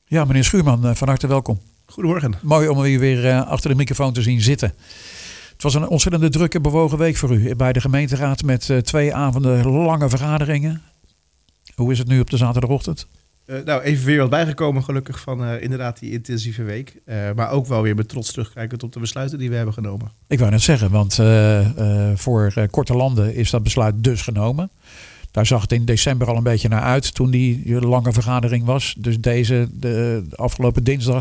Ja, meneer Schuurman, van harte welkom. Goedemorgen. Mooi om u weer achter de microfoon te zien zitten. Het was een ontzettende drukke, bewogen week voor u bij de gemeenteraad met 2 avonden lange vergaderingen. Hoe is het nu op de zaterdagochtend? Even weer wat bijgekomen gelukkig van inderdaad die intensieve week. Maar ook wel weer met trots terugkijkend op de besluiten die we hebben genomen. Ik wou net zeggen, want voor Korte Landen is dat besluit dus genomen. Daar zag het in december al een beetje naar uit toen die lange vergadering was. Dus de afgelopen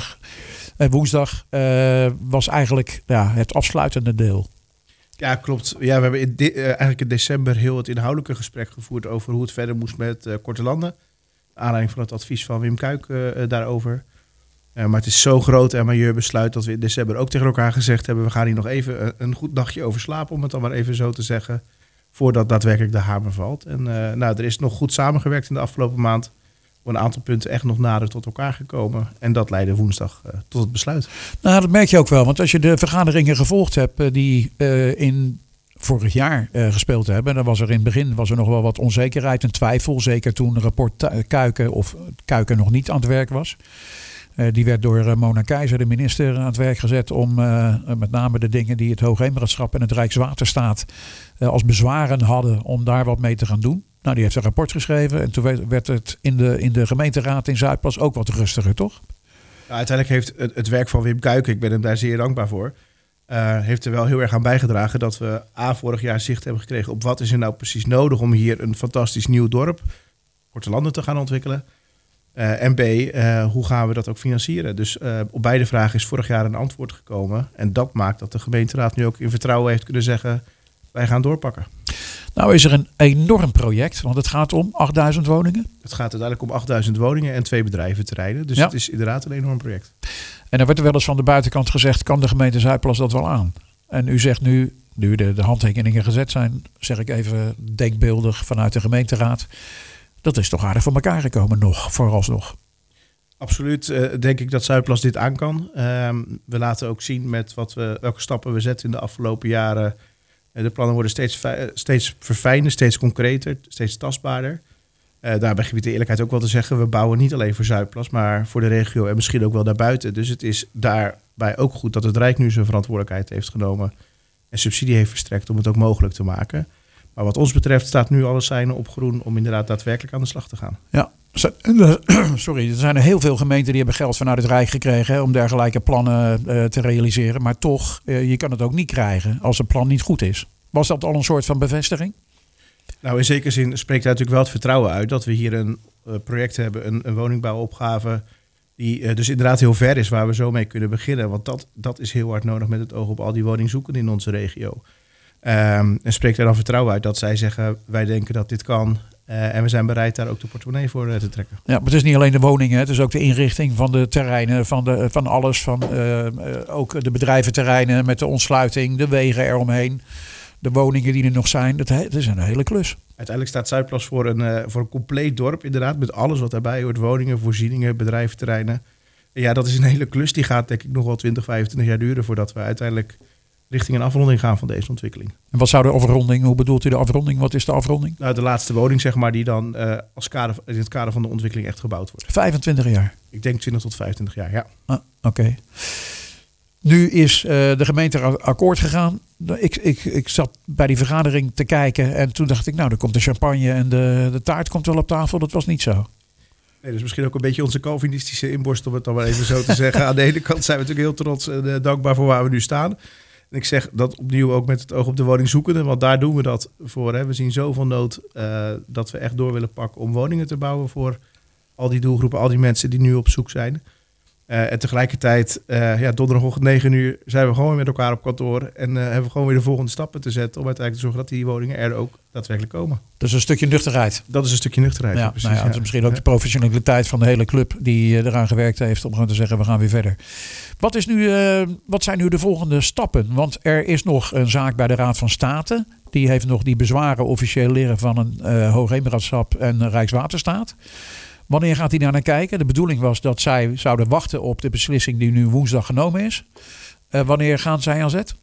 woensdag was eigenlijk het afsluitende deel. Ja, klopt. Ja, we hebben eigenlijk in december heel het inhoudelijke gesprek gevoerd over hoe het verder moest met Korte Landen. Aanleiding van het advies van Wim Kuik daarover. Maar het is zo'n groot en majeur besluit dat we in december ook tegen elkaar gezegd hebben. We gaan hier nog even een goed nachtje over slapen, om het dan maar even zo te zeggen. Voordat daadwerkelijk de hamer valt. En er is nog goed samengewerkt in de afgelopen maand. Op een aantal punten echt nog nader tot elkaar gekomen. En dat leidde woensdag tot het besluit. Nou, dat merk je ook wel. Want als je de vergaderingen gevolgd hebt die in vorig jaar gespeeld hebben. Dan was er in het begin nog wel wat onzekerheid en twijfel. Zeker toen rapport Kuiken nog niet aan het werk was. Die werd door Mona Keizer, de minister, aan het werk gezet om met name de dingen die het Hoogheemraadschap en het Rijkswaterstaat als bezwaren hadden, om daar wat mee te gaan doen. Nou, die heeft een rapport geschreven en toen werd het in de gemeenteraad in Zuidplas ook wat rustiger, toch? Ja, uiteindelijk heeft het werk van Wim Kuiken, ik ben hem daar zeer dankbaar voor, heeft er wel heel erg aan bijgedragen dat we vorig jaar zicht hebben gekregen op wat is er nou precies nodig om hier een fantastisch nieuw dorp, Korte Landen, te gaan ontwikkelen. En B, hoe gaan we dat ook financieren? Dus op beide vragen is vorig jaar een antwoord gekomen. En dat maakt dat de gemeenteraad nu ook in vertrouwen heeft kunnen zeggen, wij gaan doorpakken. Nou is er een enorm project, want het gaat om 8000 woningen. Het gaat uiteindelijk om 8000 woningen en 2 bedrijventerreinen. Dus Het is inderdaad een enorm project. En er wordt er wel eens van de buitenkant gezegd, kan de gemeente Zuidplas dat wel aan? En u zegt nu de handtekeningen gezet zijn, zeg ik even denkbeeldig vanuit de gemeenteraad. Dat is toch aardig voor elkaar gekomen vooralsnog. Absoluut denk ik dat Zuidplas dit aan kan. We laten ook zien met welke stappen we zetten in de afgelopen jaren. De plannen worden steeds verfijnder, steeds concreter, steeds tastbaarder. Daarbij geef ik de eerlijkheid ook wel te zeggen, we bouwen niet alleen voor Zuidplas, maar voor de regio en misschien ook wel daarbuiten. Dus het is daarbij ook goed dat het Rijk nu zijn verantwoordelijkheid heeft genomen en subsidie heeft verstrekt om het ook mogelijk te maken. Maar wat ons betreft staat nu alle seinen op groen om inderdaad daadwerkelijk aan de slag te gaan. Ja, sorry, er zijn er heel veel gemeenten die hebben geld vanuit het Rijk gekregen om dergelijke plannen te realiseren. Maar toch, je kan het ook niet krijgen als het plan niet goed is. Was dat al een soort van bevestiging? Nou, in zekere zin spreekt daar natuurlijk wel het vertrouwen uit dat we hier een project hebben, een woningbouwopgave die dus inderdaad heel ver is waar we zo mee kunnen beginnen. Want dat is heel hard nodig met het oog op al die woningzoekenden in onze regio. En spreekt er dan vertrouwen uit dat zij zeggen, wij denken dat dit kan. En we zijn bereid daar ook de portemonnee voor te trekken. Ja, maar het is niet alleen de woningen. Het is ook de inrichting van de terreinen, van alles. Ook de bedrijventerreinen met de ontsluiting, de wegen eromheen. De woningen die er nog zijn. Het is een hele klus. Uiteindelijk staat Zuidplas voor een compleet dorp inderdaad. Met alles wat daarbij hoort. Woningen, voorzieningen, bedrijventerreinen. En ja, dat is een hele klus. Die gaat denk ik nog wel 20, 25 jaar duren voordat we uiteindelijk richting een afronding gaan van deze ontwikkeling. En wat zou de afronding, hoe bedoelt u de afronding? Wat is de afronding? Nou, de laatste woning zeg maar die dan in het kader van de ontwikkeling echt gebouwd wordt. 25 jaar? Ik denk 20 tot 25 jaar, ja. Oké. Nu is de gemeente akkoord gegaan. Ik zat bij die vergadering te kijken en toen dacht ik, nou, er komt de champagne en de taart komt wel op tafel. Dat was niet zo. Nee, dus misschien ook een beetje onze Calvinistische inborst, om het dan maar even zo te zeggen. Aan de ene kant zijn we natuurlijk heel trots en dankbaar voor waar we nu staan. En ik zeg dat opnieuw ook met het oog op de woningzoekenden, want daar doen we dat voor. Hè. We zien zoveel nood dat we echt door willen pakken om woningen te bouwen voor al die doelgroepen, al die mensen die nu op zoek zijn. En tegelijkertijd, donderdagochtend 9 uur zijn we gewoon weer met elkaar op kantoor en hebben we gewoon weer de volgende stappen te zetten om uiteindelijk te zorgen dat die woningen er ook daadwerkelijk komen. Dus een stukje nuchterheid. Dat is een stukje nuchterheid. Ja, precies, het is misschien ook de professionaliteit van de hele club die eraan gewerkt heeft om gewoon te zeggen, we gaan weer verder. Wat zijn nu de volgende stappen? Want er is nog een zaak bij de Raad van State. Die heeft nog die bezwaren officieel liggen van een Hoogheemraadschap en Rijkswaterstaat. Wanneer gaat hij daar naar kijken? De bedoeling was dat zij zouden wachten op de beslissing die nu woensdag genomen is. Wanneer gaan zij aan zet?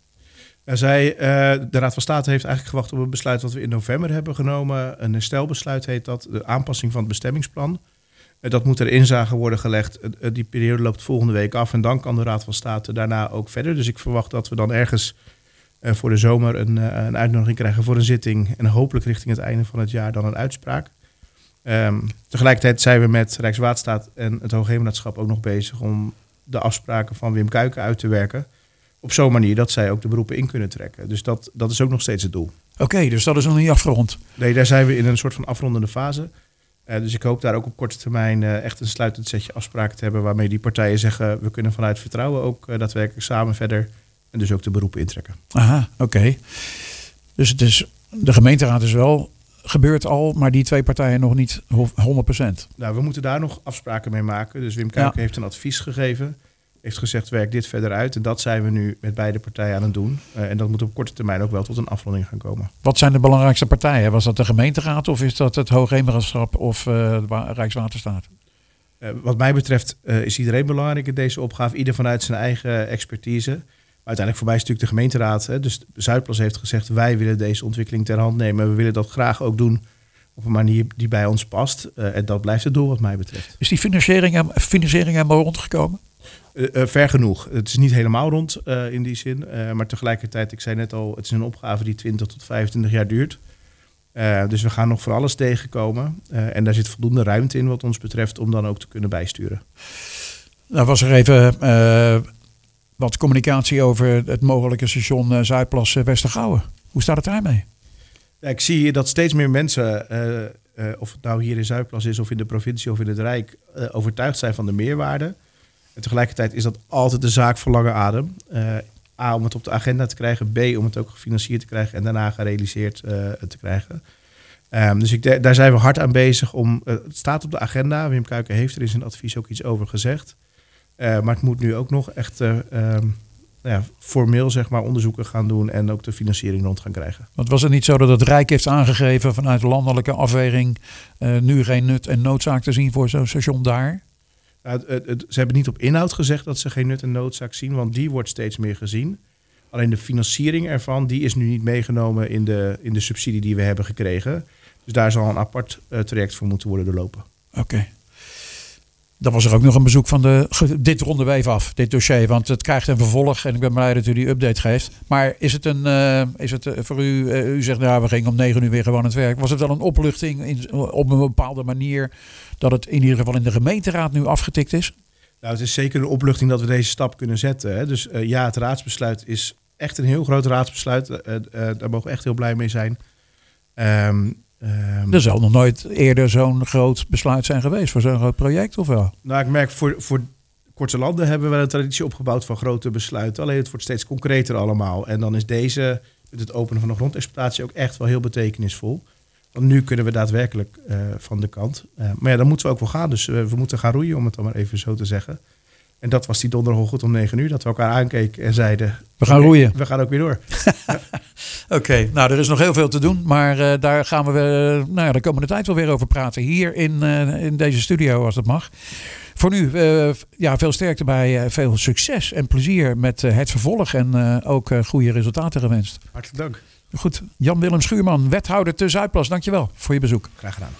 De Raad van State heeft eigenlijk gewacht op een besluit wat we in november hebben genomen. Een herstelbesluit heet dat, de aanpassing van het bestemmingsplan. Dat moet er inzage worden gelegd. Die periode loopt volgende week af en dan kan de Raad van State daarna ook verder. Dus ik verwacht dat we dan ergens voor de zomer een uitnodiging krijgen voor een zitting. En hopelijk richting het einde van het jaar dan een uitspraak. Tegelijkertijd zijn we met Rijkswaterstaat en het Hoogheemraadschap ook nog bezig om de afspraken van Wim Kuiken uit te werken. Op zo'n manier dat zij ook de beroepen in kunnen trekken. Dus dat is ook nog steeds het doel. Oké, dus dat is nog niet afgerond. Nee, daar zijn we in een soort van afrondende fase. Dus ik hoop daar ook op korte termijn echt een sluitend setje afspraken te hebben waarmee die partijen zeggen we kunnen vanuit vertrouwen ook daadwerkelijk samen verder en dus ook de beroepen intrekken. Aha, oké. Dus het is, de gemeenteraad is wel gebeurd al, maar die twee partijen nog niet 100%. Nou, we moeten daar nog afspraken mee maken. Dus Wim Kuiken heeft een advies gegeven. Heeft gezegd, werk dit verder uit. En dat zijn we nu met beide partijen aan het doen. En dat moet op korte termijn ook wel tot een afronding gaan komen. Wat zijn de belangrijkste partijen? Was dat de gemeenteraad of is dat het Hoogheemraadschap of Rijkswaterstaat? Wat mij betreft is iedereen belangrijk in deze opgave. Ieder vanuit zijn eigen expertise. Maar uiteindelijk voor mij is natuurlijk de gemeenteraad. Hè. Dus Zuidplas heeft gezegd, wij willen deze ontwikkeling ter hand nemen. We willen dat graag ook doen op een manier die bij ons past. En dat blijft het doel wat mij betreft. Is die financiering helemaal rondgekomen? Ver genoeg. Het is niet helemaal rond in die zin. Maar tegelijkertijd, ik zei net al, het is een opgave die 20 tot 25 jaar duurt. Dus we gaan nog voor alles tegenkomen. En daar zit voldoende ruimte in wat ons betreft om dan ook te kunnen bijsturen. Nou was er even wat communicatie over het mogelijke station Zuidplas-Westergouwen. Hoe staat het daarmee? Ja, ik zie dat steeds meer mensen, of het nou hier in Zuidplas is of in de provincie of in het Rijk, overtuigd zijn van de meerwaarde. En tegelijkertijd is dat altijd de zaak van lange adem. A, om het op de agenda te krijgen. B, om het ook gefinancierd te krijgen en daarna gerealiseerd te krijgen. Dus daar zijn we hard aan bezig. Het staat op de agenda. Wim Kuiken heeft er in zijn advies ook iets over gezegd. Maar het moet nu ook nog echt formeel zeg maar, onderzoeken gaan doen en ook de financiering rond gaan krijgen. Want was het niet zo dat het Rijk heeft aangegeven vanuit landelijke afweging nu geen nut en noodzaak te zien voor zo'n station daar? Ze hebben niet op inhoud gezegd dat ze geen nut en noodzaak zien, want die wordt steeds meer gezien. Alleen de financiering ervan, die is nu niet meegenomen in de subsidie die we hebben gekregen. Dus daar zal een apart traject voor moeten worden doorlopen. Oké. Dan was er ook nog een bezoek van dit ronden we even af, dit dossier. Want het krijgt een vervolg en ik ben blij dat u die update geeft. Maar is het voor u, u zegt we gingen om 9 uur weer gewoon aan het werk. Was het wel een opluchting op een bepaalde manier dat het in ieder geval in de gemeenteraad nu afgetikt is? Nou, het is zeker een opluchting dat we deze stap kunnen zetten. Hè. Dus het raadsbesluit is echt een heel groot raadsbesluit. Daar mogen we echt heel blij mee zijn. Er zal nog nooit eerder zo'n groot besluit zijn geweest voor zo'n groot project, of wel? Nou, ik merk voor Korte Landen hebben we een traditie opgebouwd van grote besluiten. Alleen het wordt steeds concreter allemaal. En dan is deze, met het openen van de grondexploitatie, ook echt wel heel betekenisvol. Want nu kunnen we daadwerkelijk van de kant. Maar ja, dan moeten we ook wel gaan. Dus we moeten gaan roeien, om het dan maar even zo te zeggen. En dat was die donderdagochtend om 9 uur, dat we elkaar aankeken en zeiden... We gaan roeien. We gaan ook weer door. Oké, nou er is nog heel veel te doen. Maar daar gaan we de komende tijd wel weer over praten. Hier in deze studio, als het mag. Voor nu, veel sterkte bij. Veel succes en plezier met het vervolg. En ook goede resultaten gewenst. Hartelijk dank. Goed, Jan-Willem Schuurman, wethouder te Zuidplas. Dankjewel voor je bezoek. Graag gedaan.